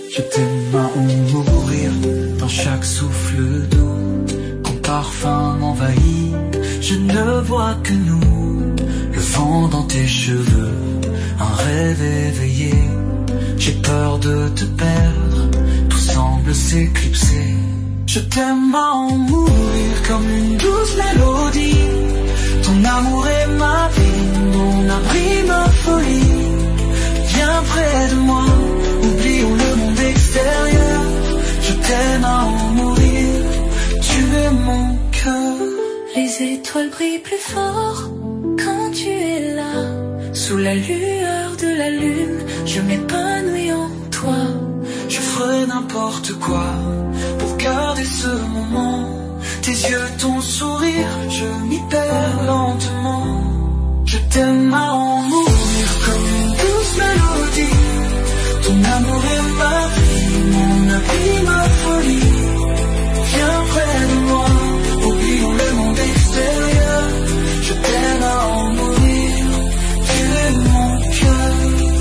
Je t'aime à en mourir dans chaque souffle doux. Ton parfum m'envahit, je ne vois que nous. Le vent dans tes cheveux, un rêve éveillé. J'ai peur de te perdre, tout semble s'éclipser. Je t'aime à en mourir comme une douce mélodie. Ton amour est ma vie, mon abri, ma folie. Viens près de moi, oublions le monde extérieur. Je t'aime à en mourir, tu es mon cœur. Les étoiles brillent plus fort quand tu es là. Sous la lueur de la lune, je m'épanouis en toi. Je ferai n'importe quoi pour garder ce moment. Tes yeux, ton sourire, je m'y perds lentement. Je t'aime à en mourir comme une douce mélodie. Ton amour est ma vie, mon abri, ma folie. Viens près de moi, oublions le monde extérieur. Je t'aime à en mourir, tu es mon cœur.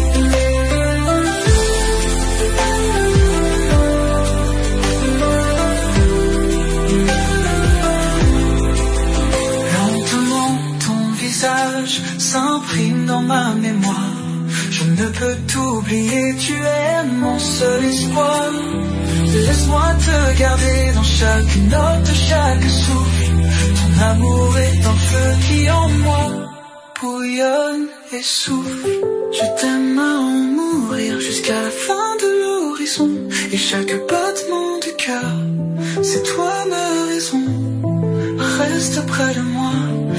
S'imprime dans ma mémoire. Je ne peux t'oublier, tu es mon seul espoir. Laisse-moi te garder dans chaque note, chaque souffle. Ton amour est un feu qui en moi bouillonne et souffle. Je t'aime à en mourir jusqu'à la fin de l'horizon. Et chaque battement du cœur, c'est toi ma raison. Reste près de moi,